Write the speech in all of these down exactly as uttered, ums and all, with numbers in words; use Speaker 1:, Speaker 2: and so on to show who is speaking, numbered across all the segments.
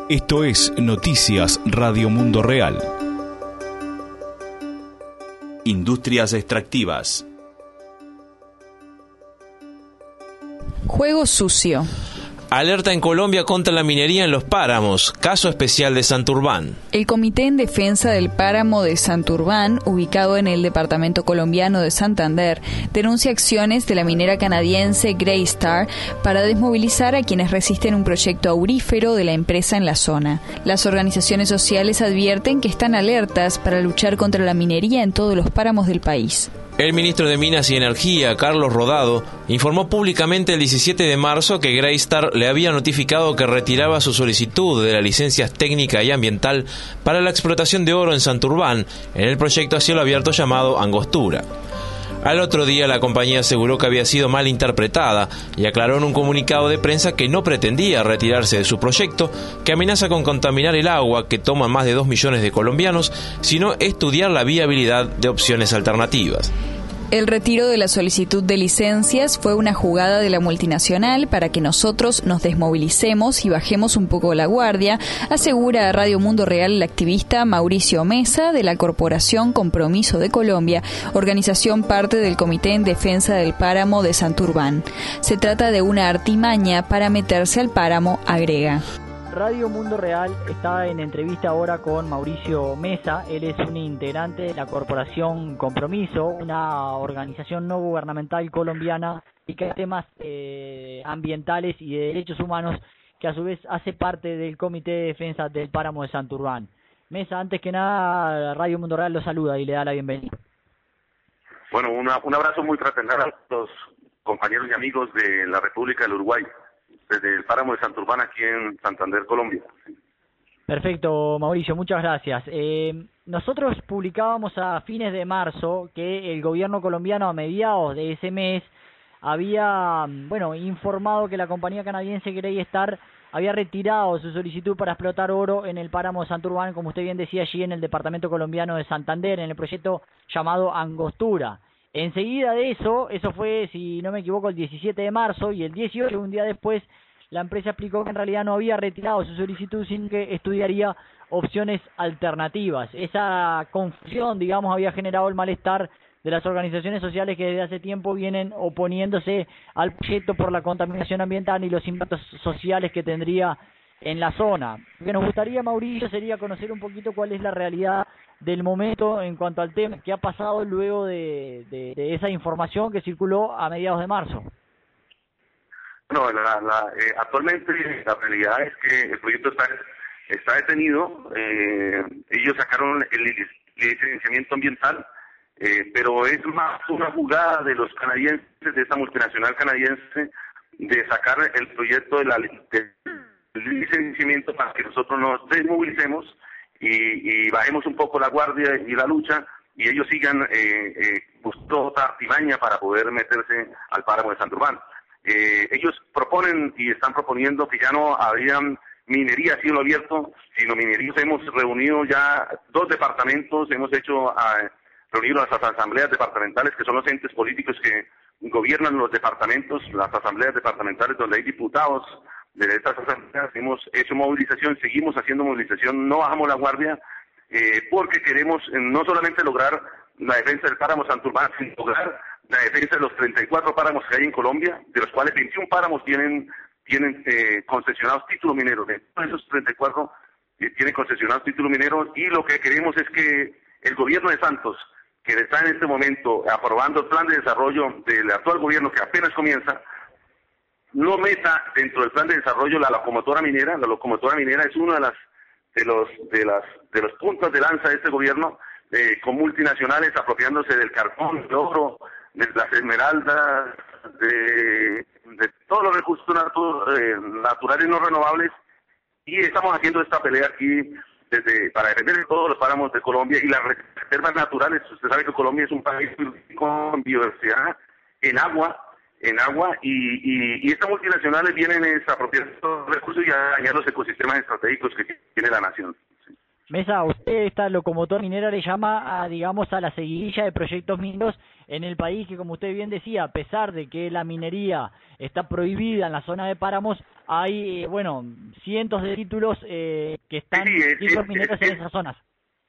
Speaker 1: Esto es Noticias Radio Mundo Real. Industrias extractivas.
Speaker 2: Juego sucio.
Speaker 3: Alerta en Colombia contra la minería en los páramos, caso especial de Santurbán.
Speaker 2: El Comité en Defensa del Páramo de Santurbán, ubicado en el departamento colombiano de Santander, denuncia acciones de la minera canadiense Greystar para desmovilizar a quienes resisten un proyecto aurífero de la empresa en la zona. Las organizaciones sociales advierten que están alertas para luchar contra la minería en todos los páramos del país.
Speaker 3: El ministro de Minas y Energía, Carlos Rodado, informó públicamente el diecisiete de marzo que Greystar le había notificado que retiraba su solicitud de la licencia técnica y ambiental para la explotación de oro en Santurbán, en el proyecto a cielo abierto llamado Angostura. Al otro día, la compañía aseguró que había sido mal interpretada y aclaró en un comunicado de prensa que no pretendía retirarse de su proyecto, que amenaza con contaminar el agua que toman más de dos millones de colombianos, sino estudiar la viabilidad de opciones alternativas.
Speaker 2: El retiro de la solicitud de licencias fue una jugada de la multinacional para que nosotros nos desmovilicemos y bajemos un poco la guardia, asegura a Radio Mundo Real el activista Mauricio Mesa de la Corporación Compromiso de Colombia, organización parte del Comité en Defensa del Páramo de Santurbán. Se trata de una artimaña para meterse al páramo, agrega.
Speaker 4: Radio Mundo Real está en entrevista ahora con Mauricio Mesa. Él es un integrante de la Corporación Compromiso, una organización no gubernamental colombiana y que temas eh, ambientales y de derechos humanos, que a su vez hace parte del Comité de Defensa del Páramo de Santurbán. Mesa, antes que nada, Radio Mundo Real lo saluda y le da la bienvenida.
Speaker 5: Bueno, una, un abrazo muy fraternal a los compañeros y amigos de la República del Uruguay, desde el páramo de Santurbán, aquí en Santander, Colombia.
Speaker 4: Perfecto, Mauricio, muchas gracias. Eh, nosotros publicábamos a fines de marzo que el gobierno colombiano a mediados de ese mes había, bueno, informado que la compañía canadiense Greystar había retirado su solicitud para explotar oro en el páramo de Santurbán, como usted bien decía, allí en el departamento colombiano de Santander, en el proyecto llamado Angostura. Enseguida de eso, eso fue, si no me equivoco, el diecisiete de marzo, y el dieciocho, un día después, la empresa explicó que en realidad no había retirado su solicitud, sino que estudiaría opciones alternativas. Esa confusión, digamos, había generado el malestar de las organizaciones sociales que desde hace tiempo vienen oponiéndose al proyecto por la contaminación ambiental y los impactos sociales que tendría en la zona. Lo que nos gustaría, Mauricio, sería conocer un poquito cuál es la realidad del momento en cuanto al tema que ha pasado luego de, de, de esa información que circuló a mediados de marzo.
Speaker 5: Bueno, la, la, eh, actualmente la realidad es que el proyecto está, está detenido. Eh, ellos sacaron el licenciamiento ambiental, eh, pero es más una jugada de los canadienses, de esta multinacional canadiense, de sacar el proyecto de la de, del licenciamiento para que nosotros nos desmovilicemos y, y bajemos un poco la guardia y la lucha, y ellos sigan eh, eh, buscando otra artimaña para poder meterse al páramo de Santurbán. Eh, ellos proponen y están proponiendo que ya no habrían minería a cielo abierto, sino minería. Hemos reunido ya dos departamentos, hemos hecho uh, reunido las asambleas departamentales, que son los entes políticos que gobiernan los departamentos, las asambleas departamentales donde hay diputados de estas asambleas. Hemos hecho movilización, seguimos haciendo movilización, no bajamos la guardia, eh, porque queremos eh, no solamente lograr la defensa del páramo Santurbán, sino lograr la defensa de los treinta y cuatro páramos que hay en Colombia, de los cuales veintiún páramos tienen tienen eh, concesionados títulos mineros. De todos esos treinta y cuatro eh, tienen concesionados títulos mineros, y lo que queremos es que el gobierno de Santos, que está en este momento aprobando el plan de desarrollo del actual gobierno que apenas comienza, no meta dentro del plan de desarrollo la locomotora minera. La locomotora minera es uno de las de los de las de los puntos de lanza de este gobierno, eh, con multinacionales apropiándose del carbón, del oro, de las esmeraldas, de, de todos los recursos natu eh, naturales no renovables, y estamos haciendo esta pelea aquí desde para defender todos los páramos de Colombia y las reservas naturales. Usted sabe que Colombia es un país con biodiversidad en agua, en agua, y, y, y estas multinacionales vienen a apropiar estos recursos y a dañar los ecosistemas estratégicos que tiene la nación.
Speaker 4: Mesa, usted, esta locomotora minera, le llama, a, digamos, a la seguidilla de proyectos mineros en el país que, como usted bien decía, a pesar de que la minería está prohibida en la zona de páramos, hay, eh, bueno, cientos de títulos eh, que están,
Speaker 5: sí, sí,
Speaker 4: títulos
Speaker 5: es,
Speaker 4: mineros
Speaker 5: es,
Speaker 4: en esas zonas.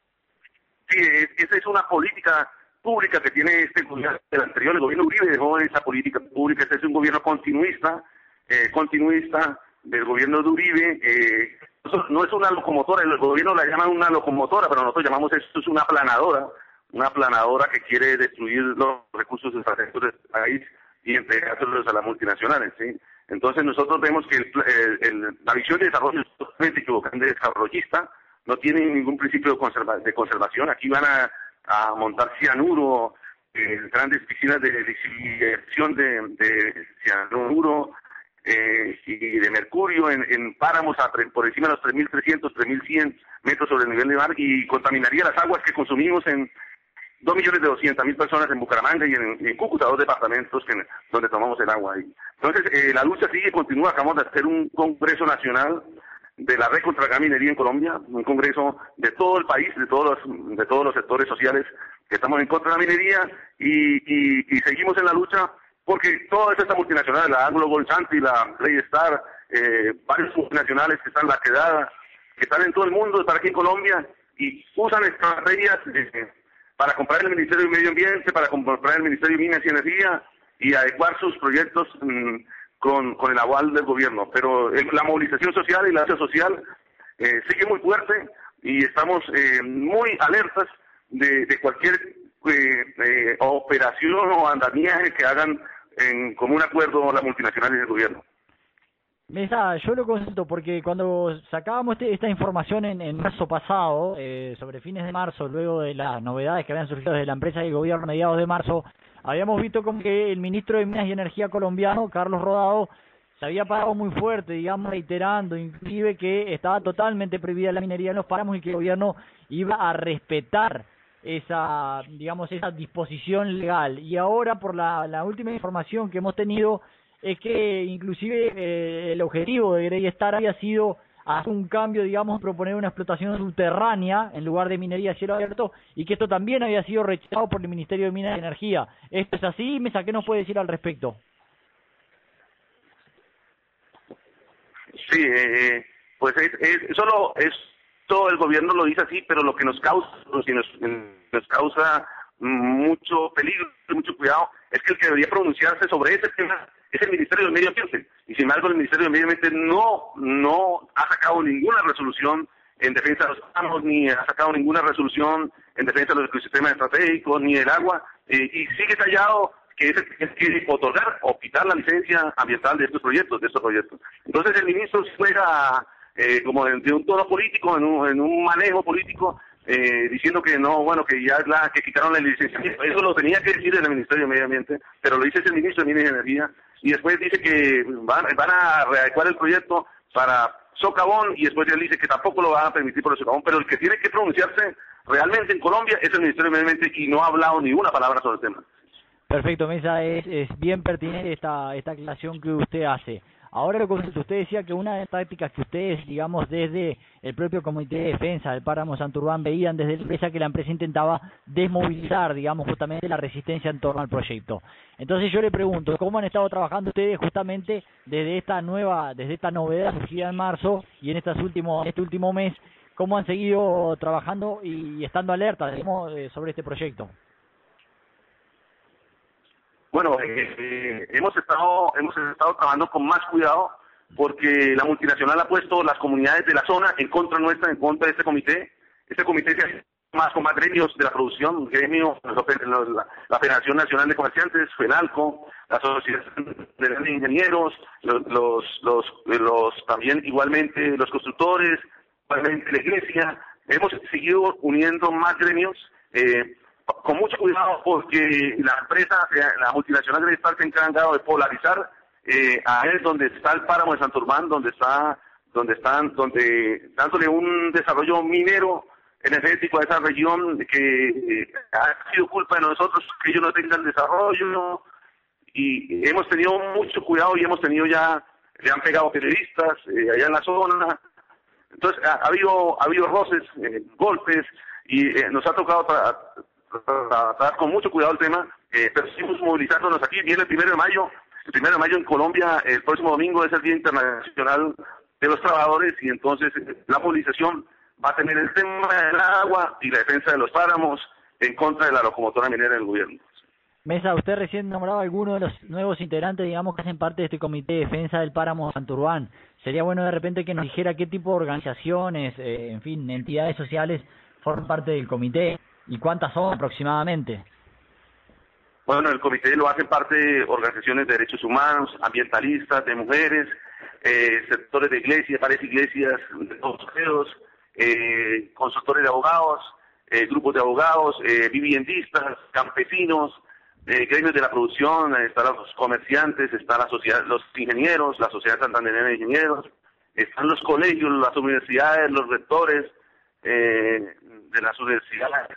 Speaker 5: Sí, es, esa es una política pública que tiene este gobierno, el anterior, el gobierno Uribe dejó esa política pública. Este es un gobierno continuista, eh, continuista del gobierno de Uribe. Eh, no es una locomotora, el gobierno la llama una locomotora, pero nosotros llamamos esto es una aplanadora, una aplanadora que quiere destruir los recursos estratégicos del país y entregárselos a las multinacionales, ¿sí? Entonces nosotros vemos que el, el, el, la visión de desarrollo es totalmente equivocada, desarrollista, no tiene ningún principio de, conserva, de conservación. Aquí van a, a montar cianuro, eh, grandes piscinas de diversión de, de cianuro eh, y de mercurio en, en páramos a tre, por encima de los tres mil trescientos, tres mil cien metros sobre el nivel de mar, y contaminaría las aguas que consumimos en dos millones de doscientas mil personas en Bucaramanga y en, en Cúcuta, dos departamentos que, donde tomamos el agua. Entonces, eh, la lucha sigue y continúa. Acabamos de hacer un congreso nacional de la red contra la minería en Colombia, un congreso de todo el país, de todos los, de todos los sectores sociales que estamos en contra de la minería, y, y, y seguimos en la lucha porque todas estas multinacionales, la Anglo Gold Santi, la Playstar, eh, varios multinacionales que están en la quedada, que están en todo el mundo, están aquí en Colombia, y usan estrategias eh, para comprar el Ministerio de Medio Ambiente, para comprar el Ministerio de Minas y Energía y adecuar sus proyectos mmm, con, con el aval del gobierno. Pero el, la movilización social y la lucha social eh, sigue muy fuerte y estamos eh, muy alertas de, de cualquier eh, eh, operación o andamiaje que hagan en común acuerdo las multinacionales y el gobierno.
Speaker 4: Mesa, yo lo consulto porque cuando sacábamos este, esta información en, en marzo pasado, eh, sobre fines de marzo, luego de las novedades que habían surgido desde la empresa y el gobierno a mediados de marzo, habíamos visto como que el ministro de Minas y Energía colombiano, Carlos Rodado, se había parado muy fuerte, digamos, reiterando inclusive que estaba totalmente prohibida la minería en los páramos y que el gobierno iba a respetar esa, digamos, esa disposición legal. Y ahora, por la, la última información que hemos tenido, es que inclusive eh, el objetivo de Greystar había sido hacer un cambio, digamos, proponer una explotación subterránea en lugar de minería a cielo abierto, y que esto también había sido rechazado por el Ministerio de Minas y Energía. ¿Esto es así? Mesa, ¿qué nos puede decir al respecto?
Speaker 5: Sí, eh, pues es, es, solo es todo el gobierno lo dice así, pero lo que nos causa, lo que nos, nos causa mucho peligro, mucho cuidado, es que el que debería pronunciarse sobre ese tema es el Ministerio del Medio Ambiente, y sin embargo el Ministerio del Medio Ambiente no, no ha sacado ninguna resolución en defensa de los páramos, ni ha sacado ninguna resolución en defensa de los ecosistemas estratégicos, ni del agua, eh, y sigue callado que es el que quiere otorgar o quitar la licencia ambiental de estos proyectos, de estos proyectos. Entonces el ministro juega eh, como de, de un tono político, en un, en un manejo político, Eh, diciendo que no, bueno, que ya la que quitaron la licenciamiento. Eso lo tenía que decir el Ministerio de Medio Ambiente, pero lo dice el ministro de Minas y Energía, y después dice que van, van a readecuar el proyecto para socavón, y después él dice que tampoco lo van a permitir por el socavón, pero el que tiene que pronunciarse realmente en Colombia es el Ministerio de Medio Ambiente, y no ha hablado ni una palabra sobre el tema.
Speaker 4: Perfecto, Mesa, es, es bien pertinente esta, esta aclaración que usted hace. Ahora lo consulto, usted decía que una de las tácticas que ustedes, digamos, desde el propio Comité de Defensa del Páramo Santurbán veían desde la empresa, que la empresa intentaba desmovilizar, digamos, justamente la resistencia en torno al proyecto. Entonces yo le pregunto, ¿cómo han estado trabajando ustedes justamente desde esta nueva, desde esta novedad surgida en marzo y en estos últimos, este último mes, cómo han seguido trabajando y estando alerta, digamos, sobre este proyecto?
Speaker 5: Bueno, eh, eh, hemos estado hemos estado trabajando con más cuidado porque la multinacional ha puesto las comunidades de la zona en contra nuestra, en contra de este comité. Este comité se hace más con más gremios de la producción, gremio, la, la Federación Nacional de Comerciantes, FENALCO, la Sociedad de Ingenieros, los, los, los, los también igualmente los constructores, igualmente la iglesia. Hemos seguido uniendo más gremios, eh, con mucho cuidado, porque la empresa, la multinacional debe estar encargado de polarizar eh, a él donde está el páramo de Santurbán, donde está, donde están, donde dándole un desarrollo minero energético a esa región que eh, ha sido culpa de nosotros que ellos no tengan desarrollo, y hemos tenido mucho cuidado y hemos tenido ya, le han pegado periodistas eh, allá en la zona, Entonces, ha, ha habido ha habido roces, eh, golpes, y eh, nos ha tocado tratar tra tra con mucho cuidado el tema, eh, pero seguimos movilizándonos aquí. Viene el primero de mayo, el primero de mayo en Colombia, el próximo domingo es el Día Internacional de los Trabajadores, y entonces la movilización va a tener el tema del agua y la defensa de los páramos en contra de la locomotora minera del gobierno.
Speaker 4: Mesa, usted recién nombraba a algunos de los nuevos integrantes, digamos, que hacen parte de este Comité de Defensa del Páramo Santurbán. Sería bueno de repente que nos dijera qué tipo de organizaciones, eh, en fin, entidades sociales forman parte del comité y cuántas son aproximadamente.
Speaker 5: Bueno, el comité lo hacen parte organizaciones de derechos humanos, ambientalistas, de mujeres, eh, sectores de iglesias, varias iglesias de todos los credos, eh, consultores de abogados, eh, grupos de abogados, eh, viviendistas, campesinos, eh, gremios de la producción, eh, están los comerciantes, están la sociedad, los ingenieros, la Sociedad Santandereana de Ingenieros, están los colegios, las universidades, los rectores eh, de las universidades,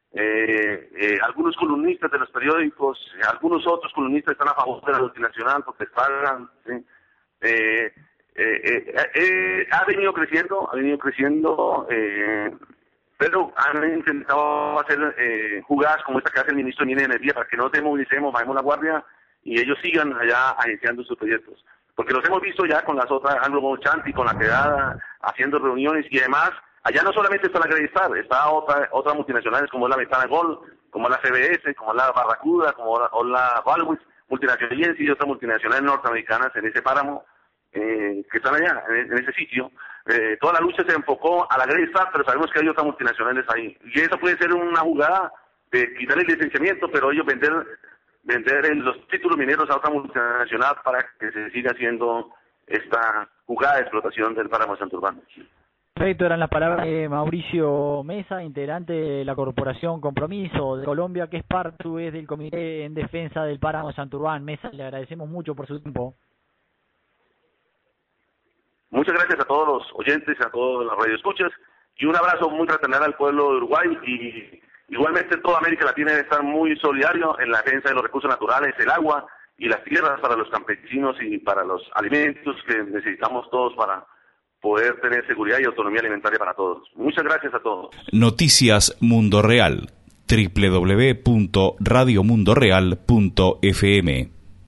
Speaker 5: eh, eh, algunos columnistas de los periódicos, eh, algunos otros columnistas están a favor de la multinacional porque pagan, ¿sí? eh, eh, eh, eh, ha venido creciendo, ha venido creciendo, eh, pero han intentado hacer eh, jugadas como esta que hace el ministro de Minas y Energía para que no nos desmovilicemos, bajemos la guardia y ellos sigan allá agenciando sus proyectos. Porque los hemos visto ya con las otras, Anglo Chanti, con la quedada, haciendo reuniones y además, allá no solamente está la Greystar, está otra, otras multinacionales como es la Metana Gold, como es la C B S, como es la Barracuda, como la, o la Valwitz, multinacionales y otras multinacionales norteamericanas en ese páramo, eh, que están allá, en, en ese sitio. Eh, toda la lucha se enfocó a la Greystar, pero sabemos que hay otras multinacionales ahí. Y eso puede ser una jugada de quitar el licenciamiento, pero ellos vender vender el, los títulos mineros a otra multinacional para que se siga haciendo esta jugada de explotación del páramo Santurbán.
Speaker 4: Perfecto, eran las palabras de Mauricio Mesa, integrante de la Corporación Compromiso de Colombia, que es parte del Comité en Defensa del Páramo Santurbán. Mesa, le agradecemos mucho por su tiempo.
Speaker 5: Muchas gracias a todos los oyentes, a todos los radioescuchas, y un abrazo muy fraternal al pueblo de Uruguay, y igualmente toda América Latina debe estar muy solidario en la defensa de los recursos naturales, el agua y las tierras para los campesinos y para los alimentos que necesitamos todos para poder tener seguridad y autonomía alimentaria para todos. Muchas gracias a todos.
Speaker 1: Noticias Mundo Real, doble u doble u doble u punto radio mundo real punto f m.